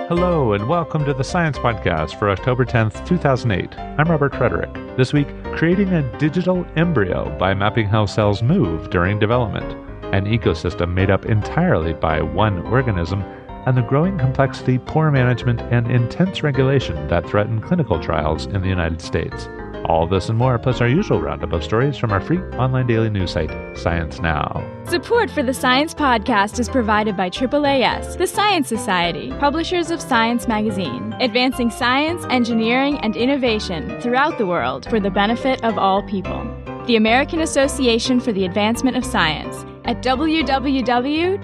Hello, and welcome to the Science Podcast for October 10th, 2008. I'm Robert Frederick. This week, creating a digital embryo by mapping how cells move during development, an ecosystem made up entirely by one organism, and the growing complexity, poor management, and intense regulation that threaten clinical trials in the United States. All this and more, plus our usual roundup of stories from our free online daily news site, Science Now. Support for the Science Podcast is provided by AAAS, the Science Society, publishers of Science magazine, advancing science, engineering, and innovation throughout the world for the benefit of all people. The American Association for the Advancement of Science at www.aaas.org.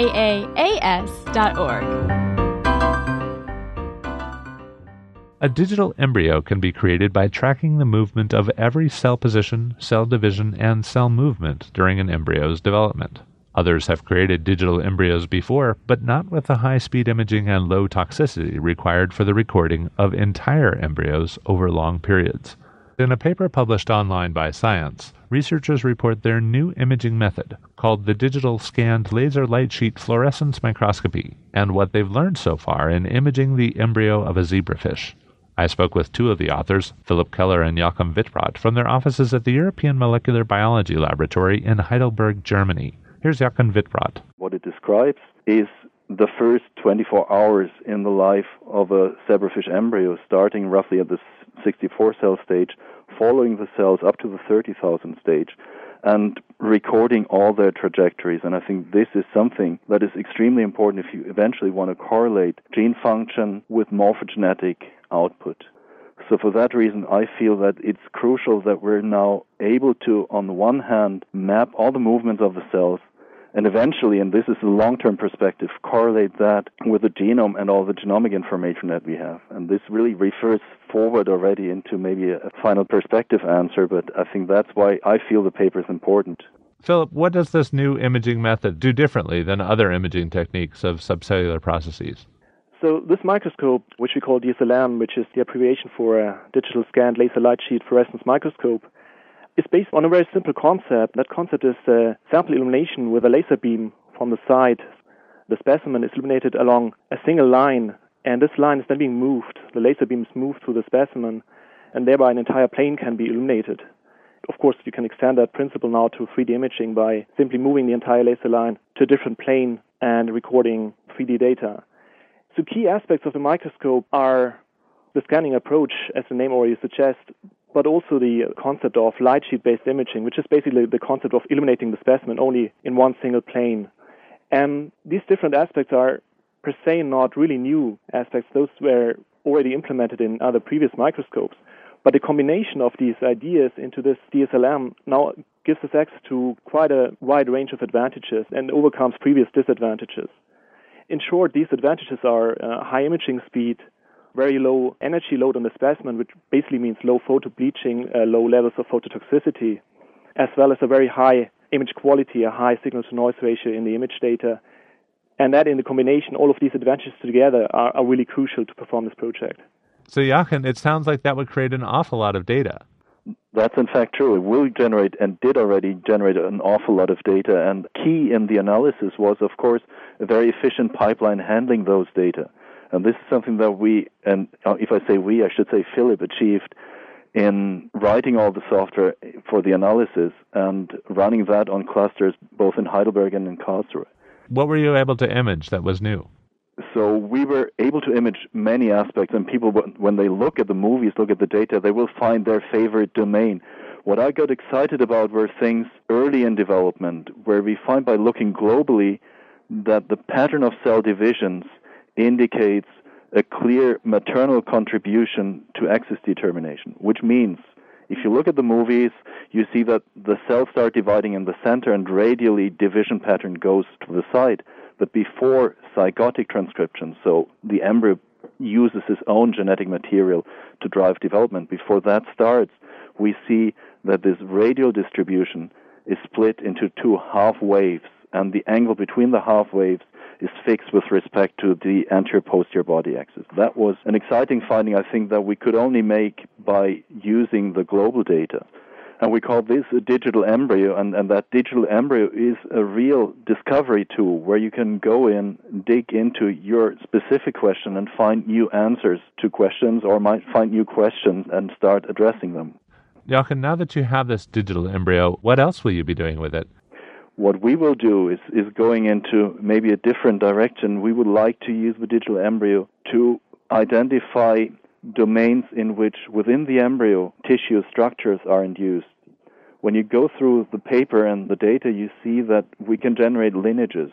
A digital embryo can be created by tracking the movement of every cell position, cell division, and cell movement during an embryo's development. Others have created digital embryos before, but not with the high-speed imaging and low toxicity required for the recording of entire embryos over long periods. In a paper published online by Science, researchers report their new imaging method, called the Digital Scanned Laser Light Sheet Fluorescence Microscopy, and what they've learned so far in imaging the embryo of a zebrafish. I spoke with two of the authors, Philip Keller and Joachim Wittbrodt, from their offices at the European Molecular Biology Laboratory in Heidelberg, Germany. Here's Joachim Wittbrodt. What it describes is the first 24 hours in the life of a zebrafish embryo, starting roughly at the 64-cell stage, following the cells up to the 30,000 stage, and recording all their trajectories. And I think this is something that is extremely important if you eventually want to correlate gene function with morphogenetic output. So for that reason, I feel that it's crucial that we're now able to, on the one hand, map all the movements of the cells, and eventually, and this is a long-term perspective, correlate that with the genome and all the genomic information that we have. And this really refers forward already into maybe a final perspective answer, but I think that's why I feel the paper is important. Philip, what does this new imaging method do differently than other imaging techniques of subcellular processes? So this microscope, which we call DSLM, which is the abbreviation for a Digital Scanned Laser Light Sheet Fluorescence Microscope, is based on a very simple concept. That concept is sample illumination with a laser beam from the side. The specimen is illuminated along a single line, and this line is then being moved. The laser beam is moved through the specimen, and thereby an entire plane can be illuminated. Of course, you can extend that principle now to 3D imaging by simply moving the entire laser line to a different plane and recording 3D data. So key aspects of the microscope are the scanning approach, as the name already suggests, but also the concept of light sheet-based imaging, which is basically the concept of illuminating the specimen only in one single plane. And these different aspects are per se not really new aspects. Those were already implemented in other previous microscopes. But the combination of these ideas into this DSLM now gives us access to quite a wide range of advantages and overcomes previous disadvantages. In short, these advantages are high imaging speed, very low energy load on the specimen, which basically means low photo-bleaching, low levels of phototoxicity, as well as a very high image quality, a high signal-to-noise ratio in the image data. And that in the combination, all of these advantages together are really crucial to perform this project. So Joachim, it sounds like that would create an awful lot of data. That's in fact true. It will generate and did already generate an awful lot of data. And key in the analysis was, of course, a very efficient pipeline handling those data. And this is something that we, and if I say we, I should say Philip, achieved in writing all the software for the analysis and running that on clusters both in Heidelberg and in Karlsruhe. What were you able to image that was new? So we were able to image many aspects, and people, when they look at the movies, look at the data, they will find their favorite domain. What I got excited about were things early in development, where we find by looking globally that the pattern of cell divisions indicates a clear maternal contribution to axis determination, which means if you look at the movies, you see that the cells start dividing in the center and radially division pattern goes to the side. But before zygotic transcription, so the embryo uses its own genetic material to drive development, before that starts, we see that this radial distribution is split into two half waves, and the angle between the half waves is fixed with respect to the anterior-posterior body axis. That was an exciting finding, I think, that we could only make by using the global data. And we call this a digital embryo, and that digital embryo is a real discovery tool where you can go in, dig into your specific question and find new answers to questions, or might find new questions and start addressing them. Jochen, now that you have this digital embryo, what else will you be doing with it? What we will do is going into maybe a different direction. We would like to use the digital embryo to identify domains in which, within the embryo, tissue structures are induced. When you go through the paper and the data, you see that we can generate lineages.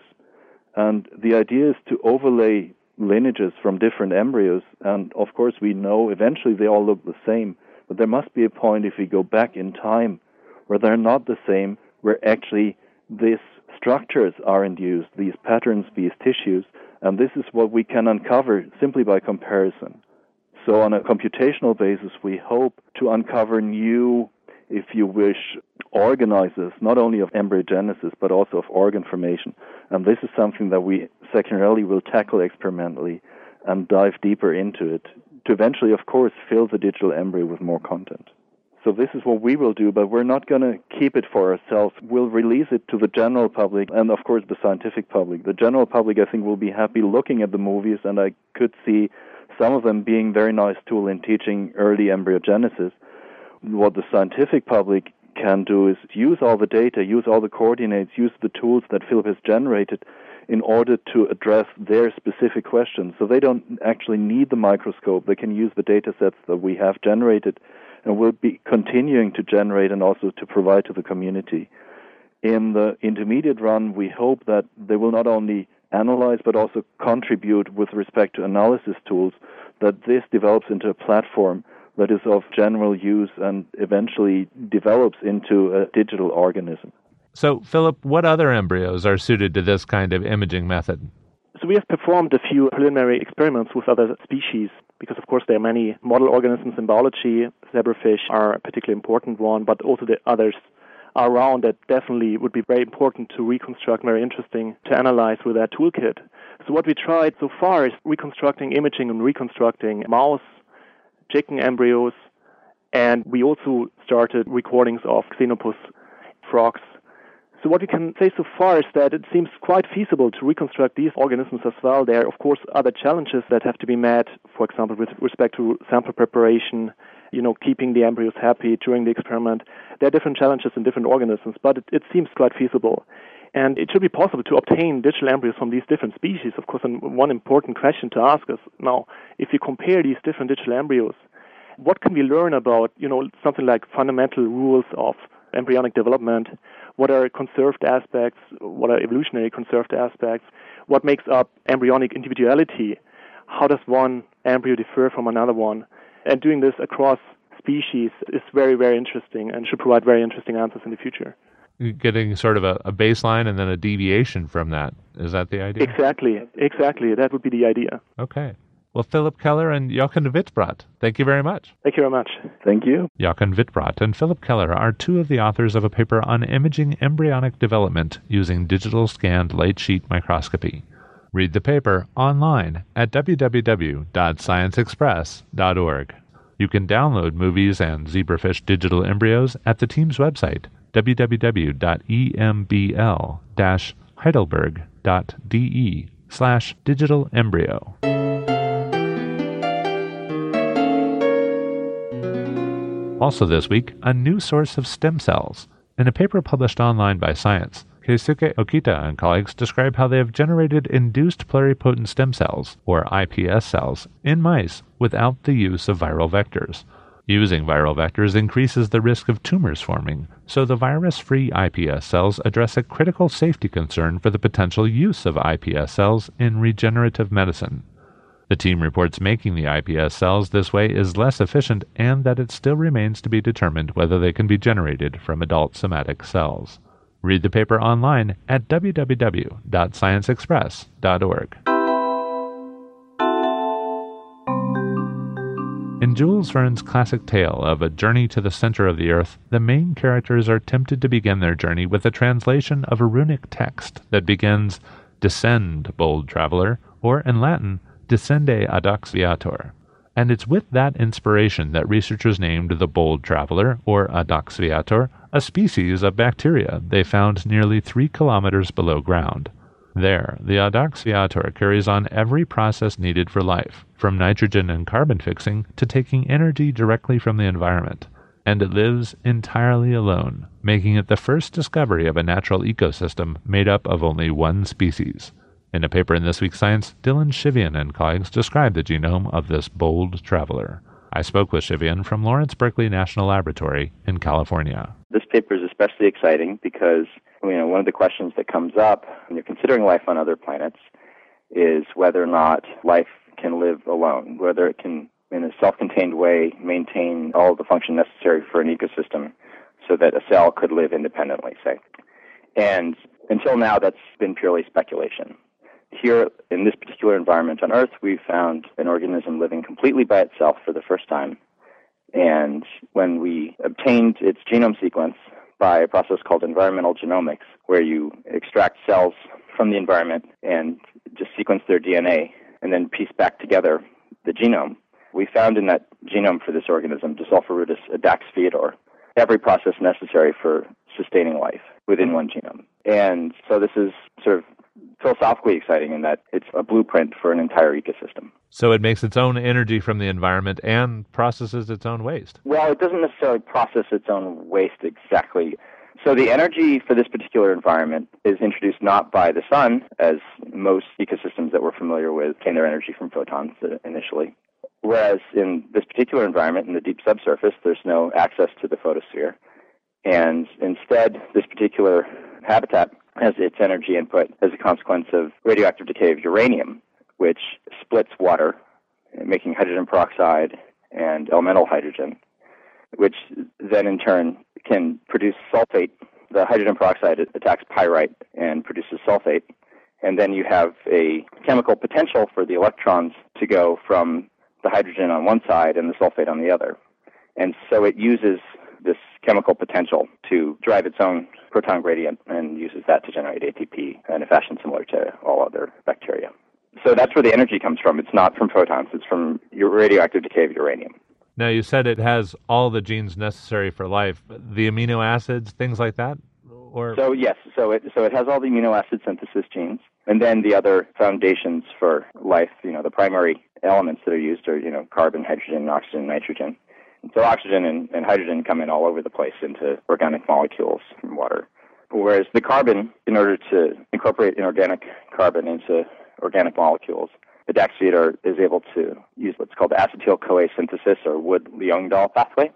And the idea is to overlay lineages from different embryos. And of course, we know eventually they all look the same. But there must be a point, if we go back in time, where they're not the same, where actually these structures are induced, these patterns, these tissues. And this is what we can uncover simply by comparison. So on a computational basis, we hope to uncover new, if you wish, organizers, not only of embryogenesis, but also of organ formation. And this is something that we secondarily will tackle experimentally and dive deeper into it to eventually, of course, fill the digital embryo with more content. So this is what we will do, but we're not going to keep it for ourselves. We'll release it to the general public and, of course, the scientific public. The general public, I think, will be happy looking at the movies, and I could see some of them being very nice tool in teaching early embryogenesis. What the scientific public can do is use all the data, use all the coordinates, use the tools that Philip has generated in order to address their specific questions. So they don't actually need the microscope. They can use the data sets that we have generated and will be continuing to generate and also to provide to the community. In the intermediate run, we hope that they will not only analyze but also contribute with respect to analysis tools, that this develops into a platform that is of general use and eventually develops into a digital organism. So, Philip, what other embryos are suited to this kind of imaging method? So we have performed a few preliminary experiments with other species because, of course, there are many model organisms in biology. Zebrafish are a particularly important one, but also the others are around that definitely would be very important to reconstruct, very interesting to analyze with our toolkit. So what we tried so far is reconstructing imaging and reconstructing mouse, chicken embryos, and we also started recordings of xenopus frogs. So what we can say so far is that it seems quite feasible to reconstruct these organisms as well. There are, of course, other challenges that have to be met, for example, with respect to sample preparation, keeping the embryos happy during the experiment. There are different challenges in different organisms, but it seems quite feasible. And it should be possible to obtain digital embryos from these different species. Of course, and one important question to ask is, now, if you compare these different digital embryos, what can we learn about, something like fundamental rules of embryonic development? What are conserved aspects? What are evolutionary conserved aspects? What makes up embryonic individuality? How does one embryo differ from another one? And doing this across species is very, very interesting and should provide very interesting answers in the future. Getting sort of a baseline and then a deviation from that. Is that the idea? Exactly. That would be the idea. Okay. Well, Philip Keller and Jochen Wittbrodt, thank you very much. Thank you very much. Thank you. Jochen Wittbrodt and Philip Keller are two of the authors of a paper on imaging embryonic development using digital scanned light sheet microscopy. Read the paper online at www.scienceexpress.org. You can download movies and zebrafish digital embryos at the team's website, www.embl-heidelberg.de/digital embryo. Also this week, a new source of stem cells. In a paper published online by Science, Keisuke Okita and colleagues describe how they have generated induced pluripotent stem cells, or iPS cells, in mice without the use of viral vectors. Using viral vectors increases the risk of tumors forming, so the virus-free iPS cells address a critical safety concern for the potential use of iPS cells in regenerative medicine. The team reports making the iPS cells this way is less efficient and that it still remains to be determined whether they can be generated from adult somatic cells. Read the paper online at www.scienceexpress.org. In Jules Verne's classic tale of A Journey to the Center of the Earth, the main characters are tempted to begin their journey with a translation of a runic text that begins, "Descend, bold traveler," or in Latin, "Descende ad auxiliator." And it's with that inspiration that researchers named the bold traveler, or Addax viator, a species of bacteria they found nearly 3 kilometers below ground. There, the Addax viator carries on every process needed for life, from nitrogen and carbon fixing to taking energy directly from the environment. And it lives entirely alone, making it the first discovery of a natural ecosystem made up of only one species. In a paper in this week's Science, Dylan Shivian and colleagues describe the genome of this bold traveler. I spoke with Shivian from Lawrence Berkeley National Laboratory in California. This paper is especially exciting because one of the questions that comes up when you're considering life on other planets is whether or not life can live alone, whether it can, in a self-contained way, maintain all of the function necessary for an ecosystem so that a cell could live independently, say. And until now, that's been purely speculation. Here, in this particular environment on Earth, we found an organism living completely by itself for the first time. And when we obtained its genome sequence by a process called environmental genomics, where you extract cells from the environment and just sequence their DNA and then piece back together the genome, we found in that genome for this organism, Desulforudis addax viator, every process necessary for sustaining life within one genome. And so this is sort of philosophically exciting in that it's a blueprint for an entire ecosystem. So it makes its own energy from the environment and processes its own waste. Well, it doesn't necessarily process its own waste exactly. So the energy for this particular environment is introduced not by the sun, as most ecosystems that we're familiar with obtain their energy from photons initially. Whereas in this particular environment, in the deep subsurface, there's no access to the photosphere. And instead, this particular habitat has its energy input as a consequence of radioactive decay of uranium, which splits water, making hydrogen peroxide and elemental hydrogen, which then in turn can produce sulfate. The hydrogen peroxide attacks pyrite and produces sulfate. And then you have a chemical potential for the electrons to go from the hydrogen on one side and the sulfate on the other. And so it uses this chemical potential to drive its own proton gradient and uses that to generate ATP in a fashion similar to all other bacteria. So that's where the energy comes from. It's not from photons. It's from radioactive decay of uranium. Now, you said it has all the genes necessary for life, the amino acids, things like that? So yes, so it has all the amino acid synthesis genes, and then the other foundations for life, the primary elements that are used are, carbon, hydrogen, oxygen, nitrogen. And so oxygen and hydrogen come in all over the place into organic molecules from water. Whereas the carbon, in order to incorporate inorganic carbon into organic molecules, the Addax viator is able to use what's called the acetyl-CoA synthesis, or Wood-Ljungdahl pathway.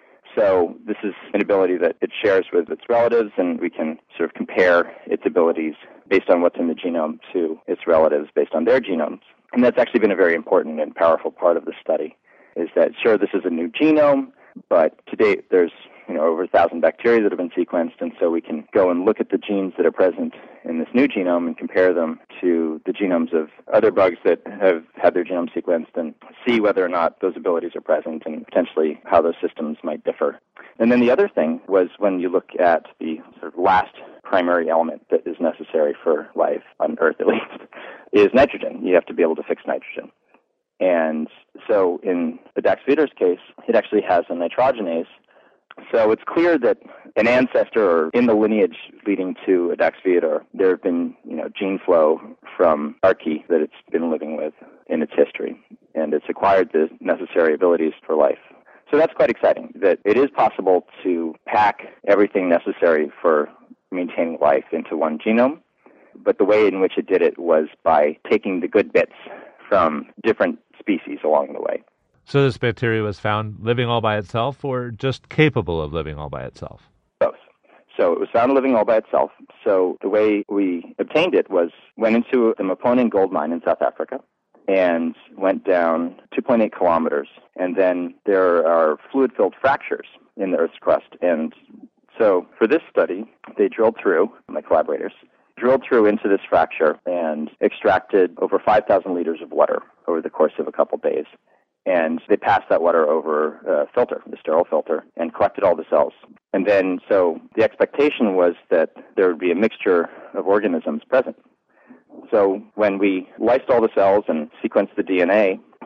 So this is an ability that it shares with its relatives, and we can sort of compare its abilities based on what's in the genome to its relatives based on their genomes. And that's actually been a very important and powerful part of the study, is that, sure, this is a new genome, but to date there's over 1,000 bacteria that have been sequenced, and so we can go and look at the genes that are present in this new genome and compare them to the genomes of other bugs that have had their genome sequenced and see whether or not those abilities are present and potentially how those systems might differ. And then the other thing was when you look at the sort of last primary element that is necessary for life, on Earth at least, is nitrogen. You have to be able to fix nitrogen. And so in the Addax viator's case, it actually has a nitrogenase. So it's clear that an ancestor, or in the lineage leading to Addax viator, there have been, gene flow from archaea that it's been living with in its history, and it's acquired the necessary abilities for life. So that's quite exciting, that it is possible to pack everything necessary for maintaining life into one genome, but the way in which it did it was by taking the good bits from different species along the way. So this bacteria was found living all by itself, or just capable of living all by itself? Both. So it was found living all by itself. So the way we obtained it was went into the Maponen gold mine in South Africa and went down 2.8 kilometers. And then there are fluid-filled fractures in the Earth's crust. And so for this study, they drilled through, my collaborators, drilled through into this fracture and extracted over 5,000 liters of water over the course of a couple days. And they passed that water over a filter, the sterile filter, and collected all the cells. And then, so the expectation was that there would be a mixture of organisms present. So when we lysed all the cells and sequenced the DNA,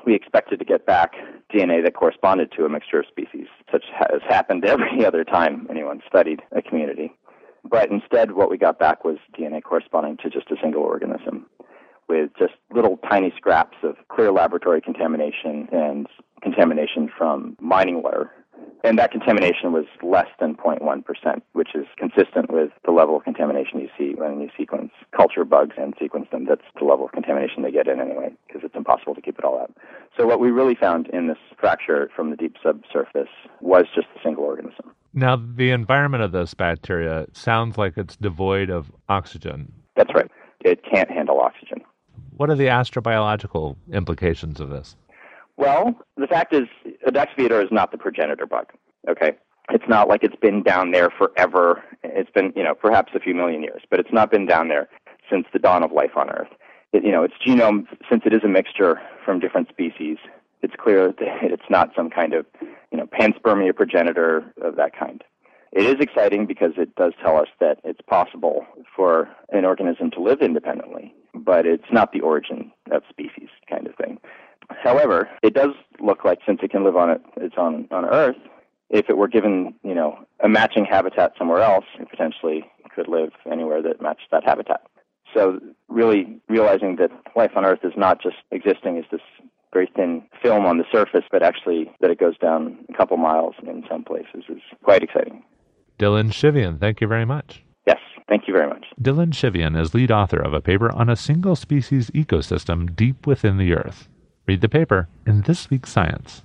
we expected to get back DNA that corresponded to a mixture of species, such has happened every other time anyone studied a community. But instead, what we got back was DNA corresponding to just a single organism, with just little tiny scraps of clear laboratory contamination and contamination from mining water. And that contamination was less than 0.1%, which is consistent with the level of contamination you see when you sequence culture bugs and sequence them. That's the level of contamination they get in anyway, because it's impossible to keep it all out. So what we really found in this fracture from the deep subsurface was just a single organism. Now, the environment of this bacteria sounds like it's devoid of oxygen. That's right. It can't handle oxygen. What are the astrobiological implications of this? Well, the fact is, Adexiviator is not the progenitor bug, okay? It's not like it's been down there forever. It's been, perhaps a few million years, but it's not been down there since the dawn of life on Earth. Its genome, since it is a mixture from different species, it's clear that it's not some kind of, panspermia progenitor of that kind. It is exciting because it does tell us that it's possible for an organism to live independently, but it's not the origin of species kind of thing. However, it does look like, since it can live on Earth, if it were given, a matching habitat somewhere else, it potentially could live anywhere that matched that habitat. So really realizing that life on Earth is not just existing as this very thin film on the surface, but actually that it goes down a couple miles in some places is quite exciting. Dylan Shivian, thank you very much. Yes, thank you very much. Dylan Shivian is lead author of a paper on a single-species ecosystem deep within the Earth. Read the paper in this week's Science.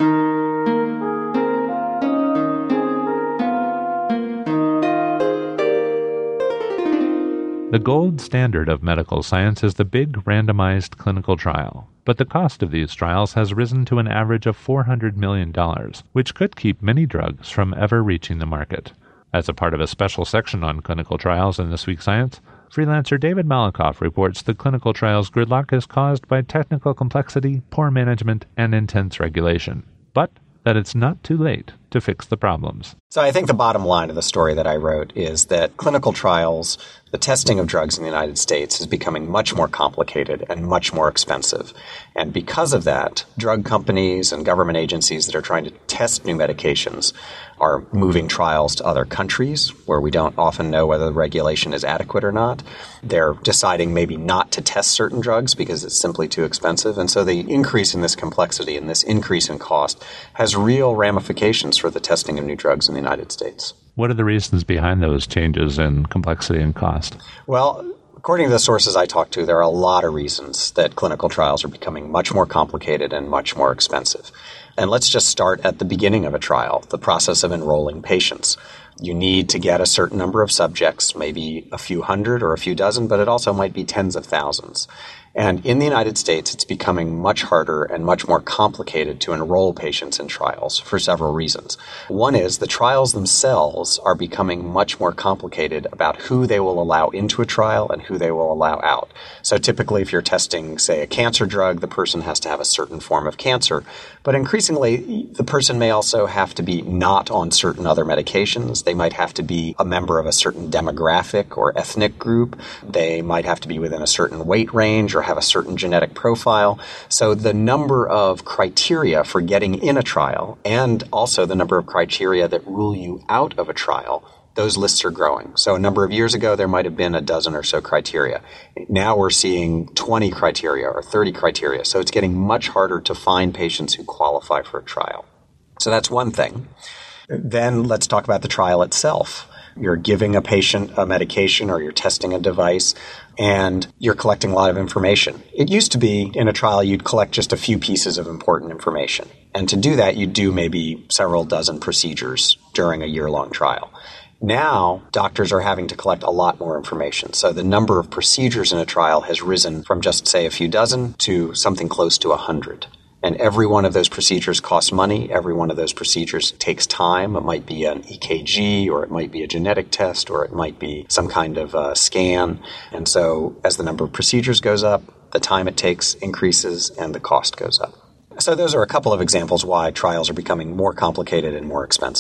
The gold standard of medical science is the big randomized clinical trial, but the cost of these trials has risen to an average of $400 million, which could keep many drugs from ever reaching the market. As a part of a special section on clinical trials in This Week's Science, freelancer David Malikoff reports the clinical trials gridlock is caused by technical complexity, poor management, and intense regulation, but that it's not too late to fix the problems. So I think the bottom line of the story that I wrote is that clinical trials, the testing of drugs in the United States, is becoming much more complicated and much more expensive. And because of that, drug companies and government agencies that are trying to test new medications are moving trials to other countries where we don't often know whether the regulation is adequate or not. They're deciding maybe not to test certain drugs because it's simply too expensive. And so the increase in this complexity and this increase in cost has real ramifications for the testing of new drugs in the United States. What are the reasons behind those changes in complexity and cost? Well, according to the sources I talked to, there are a lot of reasons that clinical trials are becoming much more complicated and much more expensive. And let's just start at the beginning of a trial, the process of enrolling patients. You need to get a certain number of subjects, maybe a few hundred or a few dozen, but it also might be tens of thousands. And in the United States, it's becoming much harder and much more complicated to enroll patients in trials for several reasons. One is the trials themselves are becoming much more complicated about who they will allow into a trial and who they will allow out. So typically, if you're testing, say, a cancer drug, the person has to have a certain form of cancer. But increasingly, the person may also have to be not on certain other medications. They might have to be a member of a certain demographic or ethnic group. They might have to be within a certain weight range or have a certain genetic profile. So the number of criteria for getting in a trial and also the number of criteria that rule you out of a trial, those lists are growing. So a number of years ago, there might have been a dozen or so criteria. Now we're seeing 20 criteria or 30 criteria. So it's getting much harder to find patients who qualify for a trial. So that's one thing. Then let's talk about the trial itself. You're giving a patient a medication or you're testing a device and you're collecting a lot of information. It used to be in a trial you'd collect just a few pieces of important information. And to do that, you'd do maybe several dozen procedures during a year-long trial. Now, doctors are having to collect a lot more information. So the number of procedures in a trial has risen from just, say, a few dozen to something close to 100. And every one of those procedures costs money. Every one of those procedures takes time. It might be an EKG, or it might be a genetic test, or it might be some kind of scan. And so as the number of procedures goes up, the time it takes increases and the cost goes up. So those are a couple of examples why trials are becoming more complicated and more expensive.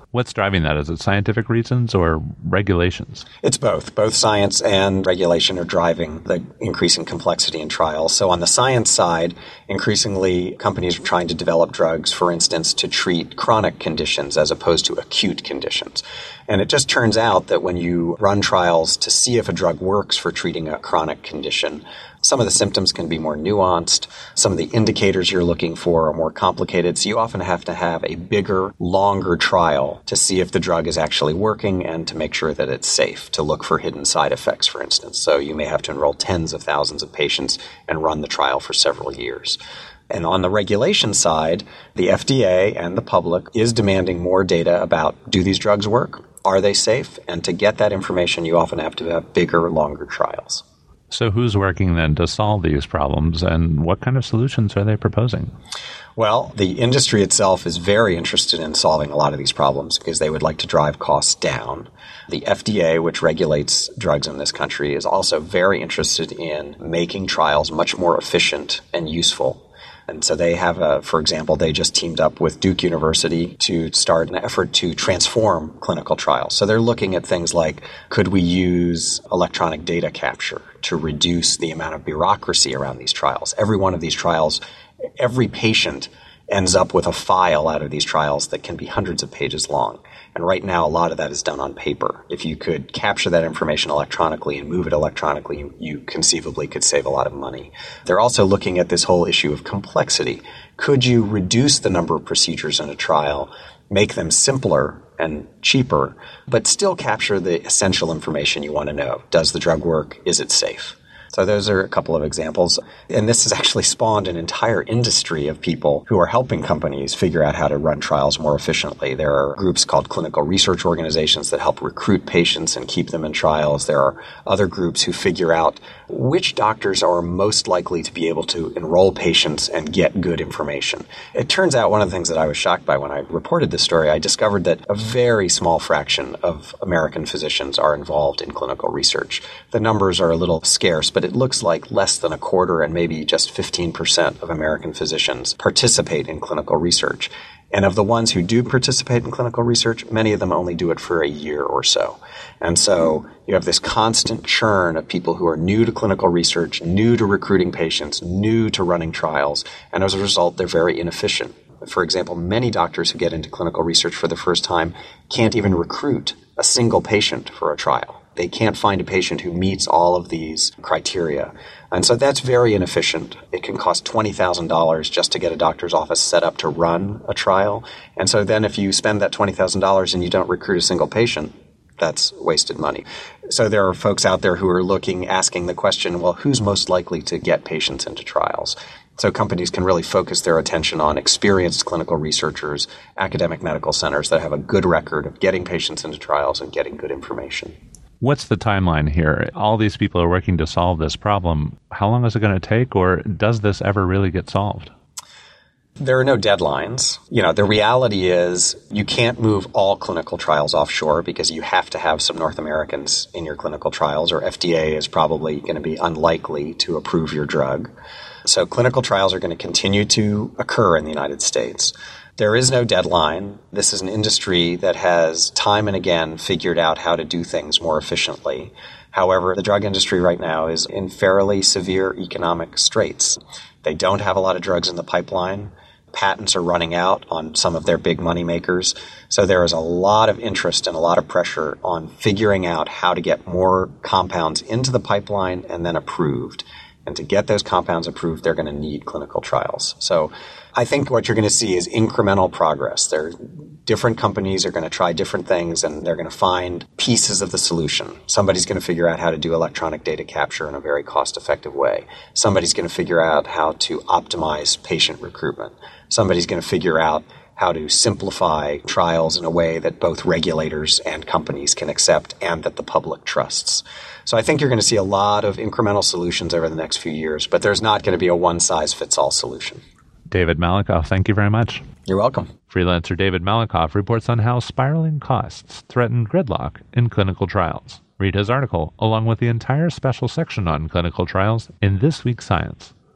What's driving that? Is it scientific reasons or regulations? It's both. Both science and regulation are driving the increasing complexity in trials. So on the science side, increasingly companies are trying to develop drugs, for instance, to treat chronic conditions as opposed to acute conditions. And it just turns out that when you run trials to see if a drug works for treating a chronic condition, some of the symptoms can be more nuanced. Some of the indicators you're looking for are more complicated. So you often have to have a bigger, longer trial to see if the drug is actually working and to make sure that it's safe, to look for hidden side effects, for instance. So you may have to enroll tens of thousands of patients and run the trial for several years. And on the regulation side, the FDA and the public is demanding more data about, do these drugs work? Are they safe? And to get that information, you often have to have bigger, longer trials. So who's working then to solve these problems, and what kind of solutions are they proposing? Well, the industry itself is very interested in solving a lot of these problems because they would like to drive costs down. The FDA, which regulates drugs in this country, is also very interested in making trials much more efficient and useful. And so they have, for example, they just teamed up with Duke University to start an effort to transform clinical trials. So they're looking at things like, could we use electronic data capture to reduce the amount of bureaucracy around these trials? Every one of these trials, every patient ends up with a file out of these trials that can be hundreds of pages long. And right now, a lot of that is done on paper. If you could capture that information electronically and move it electronically, you conceivably could save a lot of money. They're also looking at this whole issue of complexity. Could you reduce the number of procedures in a trial, make them simpler and cheaper, but still capture the essential information you want to know? Does the drug work? Is it safe? So those are a couple of examples. And this has actually spawned an entire industry of people who are helping companies figure out how to run trials more efficiently. There are groups called clinical research organizations that help recruit patients and keep them in trials. There are other groups who figure out which doctors are most likely to be able to enroll patients and get good information. It turns out one of the things that I was shocked by when I reported this story, I discovered that a very small fraction of American physicians are involved in clinical research. The numbers are a little scarce, but it looks like less than a quarter and maybe just 15% of American physicians participate in clinical research. And of the ones who do participate in clinical research, many of them only do it for a year or so. And so you have this constant churn of people who are new to clinical research, new to recruiting patients, new to running trials, and as a result, they're very inefficient. For example, many doctors who get into clinical research for the first time can't even recruit a single patient for a trial. They can't find a patient who meets all of these criteria. And so that's very inefficient. It can cost $20,000 just to get a doctor's office set up to run a trial. And so then if you spend that $20,000 and you don't recruit a single patient, that's wasted money. So there are folks out there who are asking the question, well, who's most likely to get patients into trials? So companies can really focus their attention on experienced clinical researchers, academic medical centers that have a good record of getting patients into trials and getting good information. What's the timeline here? All these people are working to solve this problem. How long is it going to take, or does this ever really get solved? There are no deadlines. The reality is you can't move all clinical trials offshore because you have to have some North Americans in your clinical trials, or FDA is probably going to be unlikely to approve your drug. So clinical trials are going to continue to occur in the United States. There is no deadline. This is an industry that has time and again figured out how to do things more efficiently. However, the drug industry right now is in fairly severe economic straits. They don't have a lot of drugs in the pipeline. Patents are running out on some of their big money makers. So there is a lot of interest and a lot of pressure on figuring out how to get more compounds into the pipeline and then approved. And to get those compounds approved, they're going to need clinical trials. So I think what you're going to see is incremental progress. Different companies are going to try different things, and they're going to find pieces of the solution. Somebody's going to figure out how to do electronic data capture in a very cost-effective way. Somebody's going to figure out how to optimize patient recruitment. Somebody's going to figure out how to simplify trials in a way that both regulators and companies can accept and that the public trusts. So I think you're going to see a lot of incremental solutions over the next few years, but there's not going to be a one-size-fits-all solution. David Malikoff, thank you very much. You're welcome. Freelancer David Malikoff reports on how spiraling costs threaten gridlock in clinical trials. Read his article, along with the entire special section on clinical trials, in this week's Science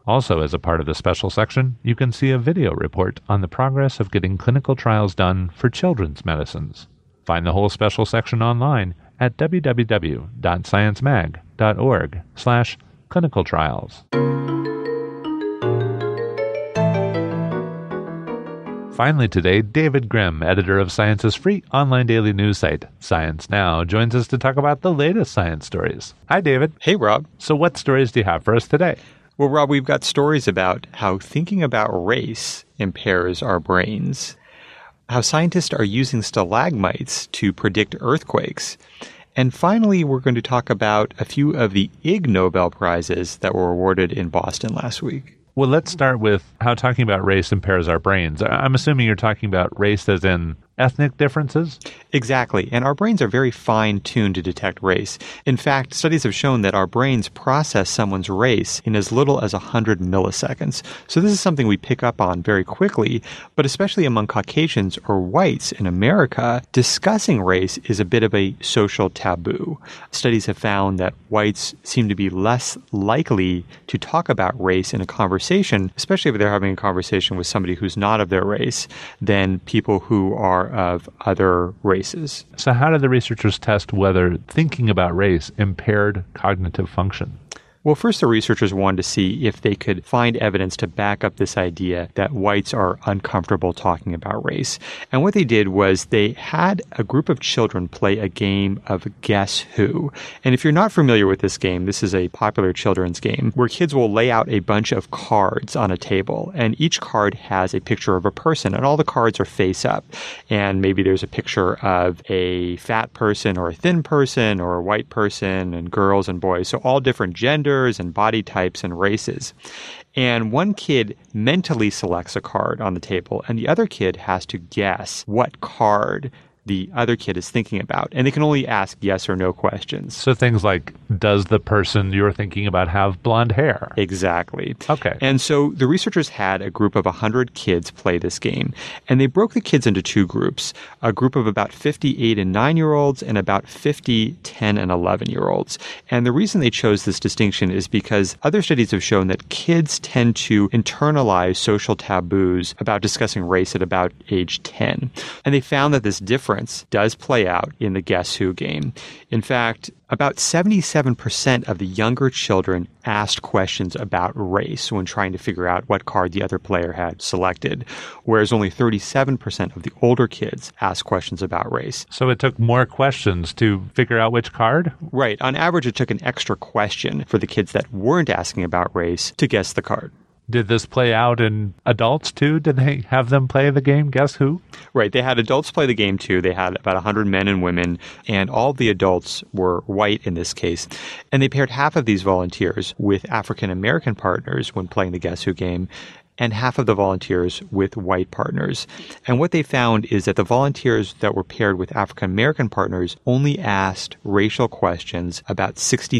Also, as a part of the special section, you can see a video report on the progress of getting clinical trials done for children's medicines. Find the whole special section online at www.sciencemag.org/clinical trials. Finally today, David Grimm, editor of Science's free online daily news site, Science Now, joins us to talk about the latest science stories. Hi, David. Hey, Rob. So what stories do you have for us today? Well, Rob, we've got stories about how thinking about race impairs our brains, how scientists are using stalagmites to predict earthquakes, and finally, we're going to talk about a few of the Ig Nobel Prizes that were awarded in Boston last week. Well, let's start with how talking about race impairs our brains. I'm assuming you're talking about race as in ethnic differences? Exactly. And our brains are very fine-tuned to detect race. In fact, studies have shown that our brains process someone's race in as little as 100 milliseconds. So this is something we pick up on very quickly, but especially among Caucasians or whites in America, discussing race is a bit of a social taboo. Studies have found that whites seem to be less likely to talk about race in a conversation, especially if they're having a conversation with somebody who's not of their race, than people who are of other races. So how did the researchers test whether thinking about race impaired cognitive function? Well, first, the researchers wanted to see if they could find evidence to back up this idea that whites are uncomfortable talking about race. And what they did was they had a group of children play a game of Guess Who. And if you're not familiar with this game, this is a popular children's game where kids will lay out a bunch of cards on a table, and each card has a picture of a person, and all the cards are face up. And maybe there's a picture of a fat person or a thin person or a white person and girls and boys. So all different genders and body types and races. And one kid mentally selects a card on the table, and the other kid has to guess what card the other kid is thinking about. And they can only ask yes or no questions. So things like, does the person you're thinking about have blonde hair? Exactly. Okay. And so the researchers had a group of 100 kids play this game, and they broke the kids into two groups, a group of about 50 8 and 9-year-olds and about 50 10 and 11-year-olds. And the reason they chose this distinction is because other studies have shown that kids tend to internalize social taboos about discussing race at about age 10. And they found that this difference does play out in the Guess Who game. In fact, about 77% of the younger children asked questions about race when trying to figure out what card the other player had selected, whereas only 37% of the older kids asked questions about race. So it took more questions to figure out which card? Right. On average, it took an extra question for the kids that weren't asking about race to guess the card. Did this play out in adults too? Did they have them play the game Guess Who? Right. They had adults play the game too. They had about 100 men and women, and all the adults were white in this case. And they paired half of these volunteers with African American partners when playing the Guess Who game, and half of the volunteers with white partners. And what they found is that the volunteers that were paired with African American partners only asked racial questions about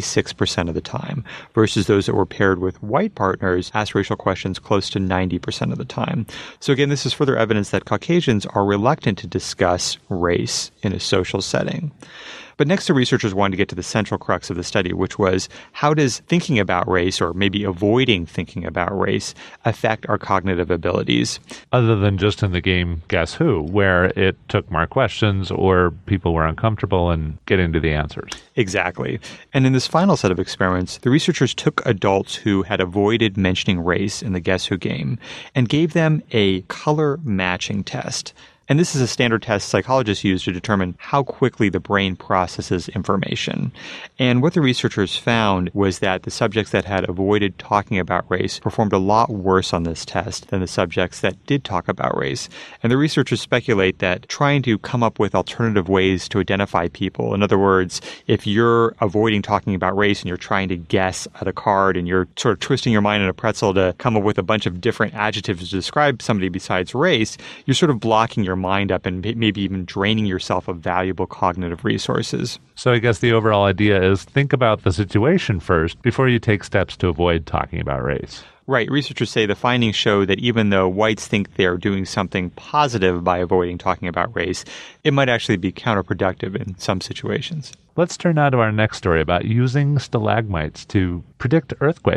66% of the time, versus those that were paired with white partners asked racial questions close to 90% of the time. So again, this is further evidence that Caucasians are reluctant to discuss race in a social setting. But next, the researchers wanted to get to the central crux of the study, which was how does thinking about race, or maybe avoiding thinking about race, affect our cognitive abilities? Other than just in the game Guess Who, where it took more questions or people were uncomfortable in getting to the answers. Exactly. And in this final set of experiments, the researchers took adults who had avoided mentioning race in the Guess Who game and gave them a color matching test. And this is a standard test psychologists use to determine how quickly the brain processes information. And what the researchers found was that the subjects that had avoided talking about race performed a lot worse on this test than the subjects that did talk about race. And the researchers speculate that trying to come up with alternative ways to identify people, in other words, if you're avoiding talking about race and you're trying to guess at a card and you're sort of twisting your mind in a pretzel to come up with a bunch of different adjectives to describe somebody besides race, you're sort of blocking your mind up and maybe even draining yourself of valuable cognitive resources. So I guess the overall idea is think about the situation first before you take steps to avoid talking about race. Right. Researchers say the findings show that even though whites think they're doing something positive by avoiding talking about race, it might actually be counterproductive in some situations. Let's turn now to our next story about using stalagmites to predict earthquakes.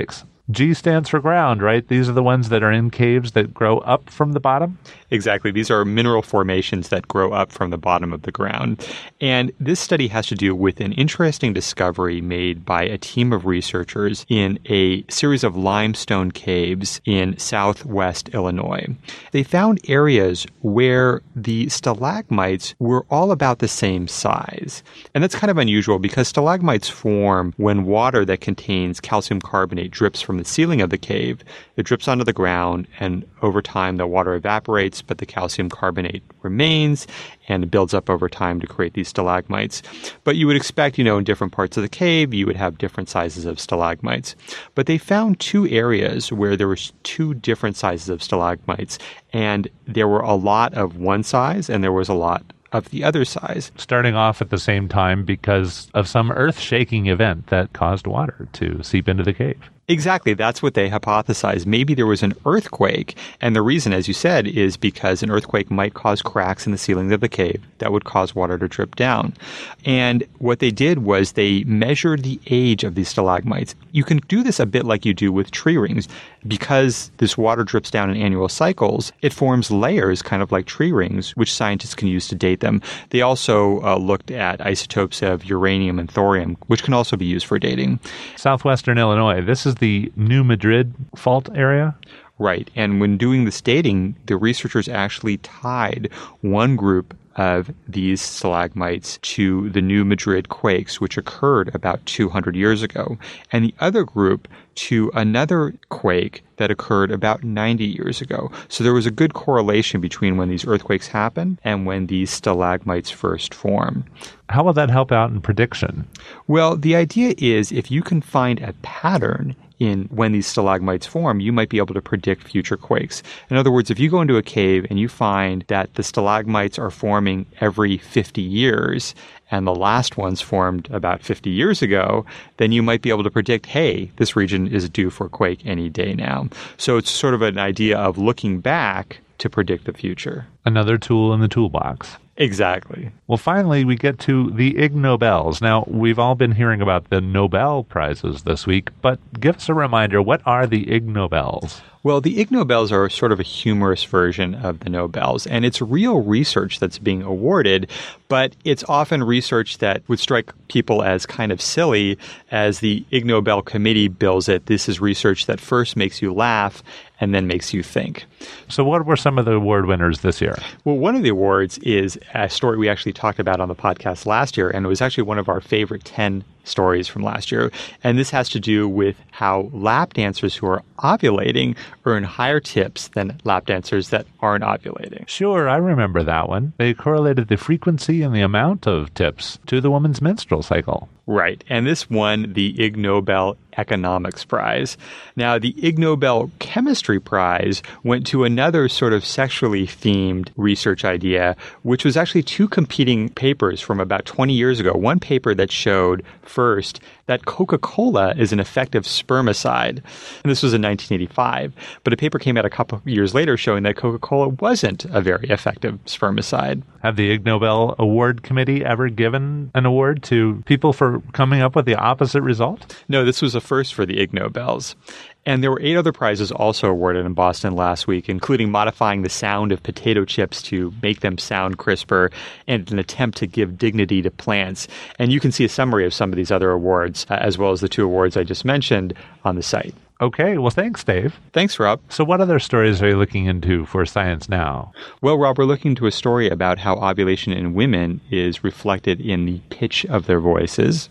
G stands for ground, right? These are the ones that are in caves that grow up from the bottom? Exactly. These are mineral formations that grow up from the bottom of the ground. And this study has to do with an interesting discovery made by a team of researchers in a series of limestone caves in southwest Illinois. They found areas where the stalagmites were all about the same size. And that's kind of unusual because stalagmites form when water that contains calcium carbonate drips from the ceiling of the cave. It drips onto the ground, and over time the water evaporates, but the calcium carbonate remains and builds up over time to create these stalagmites. But you would expect, in different parts of the cave, you would have different sizes of stalagmites. But they found two areas where there were two different sizes of stalagmites, and there were a lot of one size and there was a lot of the other size. Starting off at the same time because of some earth-shaking event that caused water to seep into the cave. Exactly. That's what they hypothesized. Maybe there was an earthquake. And the reason, as you said, is because an earthquake might cause cracks in the ceiling of the cave that would cause water to drip down. And what they did was they measured the age of these stalagmites. You can do this a bit like you do with tree rings. Because this water drips down in annual cycles, it forms layers kind of like tree rings, which scientists can use to date them. They also looked at isotopes of uranium and thorium, which can also be used for dating. Southwestern Illinois, this is the New Madrid fault area? Right. And when doing this dating, the researchers actually tied one group of these stalagmites to the New Madrid quakes, which occurred about 200 years ago, and the other group to another quake that occurred about 90 years ago. So there was a good correlation between when these earthquakes happen and when these stalagmites first form. How will that help out in prediction? Well, the idea is if you can find a pattern in when these stalagmites form, you might be able to predict future quakes. In other words, if you go into a cave and you find that the stalagmites are forming every 50 years, and the last ones formed about 50 years ago, then you might be able to predict, hey, this region is due for a quake any day now. So it's sort of an idea of looking back to predict the future. Another tool in the toolbox. Exactly. Well, finally, we get to the Ig Nobels. Now, we've all been hearing about the Nobel Prizes this week, but give us a reminder, what are the Ig Nobels? Well, the Ig Nobels are sort of a humorous version of the Nobels, and it's real research that's being awarded, but it's often research that would strike people as kind of silly. As the Ig Nobel committee bills it, this is research that first makes you laugh and then makes you think. So what were some of the award winners this year? Well, one of the awards is a story we actually talked about on the podcast last year, and it was actually one of our favorite 10 stories from last year. And this has to do with how lap dancers who are ovulating earn higher tips than lap dancers that aren't ovulating. Sure, I remember that one. They correlated the frequency and the amount of tips to the woman's menstrual cycle. Right. And this won the Ig Nobel Economics Prize. Now, the Ig Nobel Chemistry Prize went to another sort of sexually themed research idea, which was actually two competing papers from about 20 years ago. One paper that showed, first, that Coca-Cola is an effective spermicide. And this was in 1985. But a paper came out a couple of years later showing that Coca-Cola wasn't a very effective spermicide. Have the Ig Nobel Award Committee ever given an award to people for coming up with the opposite result? No, this was a first for the Ig Nobels. And there were 8 other prizes also awarded in Boston last week, including modifying the sound of potato chips to make them sound crisper and an attempt to give dignity to plants. And you can see a summary of some of these other awards, as well as the 2 awards I just mentioned, on the site. Okay, well, thanks, Dave. Thanks, Rob. So what other stories are you looking into for Science Now? Well, Rob, we're looking into a story about how ovulation in women is reflected in the pitch of their voices,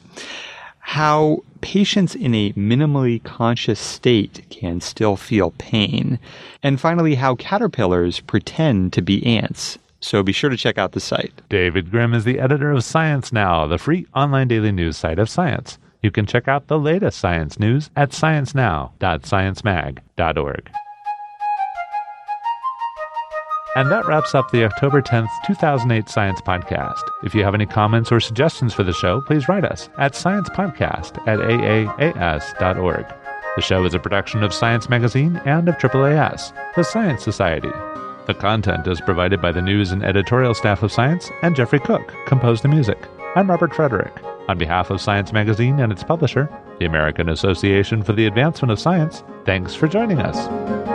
how patients in a minimally conscious state can still feel pain, and finally, how caterpillars pretend to be ants. So be sure to check out the site. David Grimm is the editor of Science Now, the free online daily news site of science. You can check out the latest science news at sciencenow.sciencemag.org. And that wraps up the October 10th, 2008 Science Podcast. If you have any comments or suggestions for the show, please write us at sciencepodcast@aaas.org. The show is a production of Science Magazine and of AAAS, the Science Society. The content is provided by the news and editorial staff of Science, and Jeffrey Cook composed the music. I'm Robert Frederick. On behalf of Science Magazine and its publisher, the American Association for the Advancement of Science, thanks for joining us.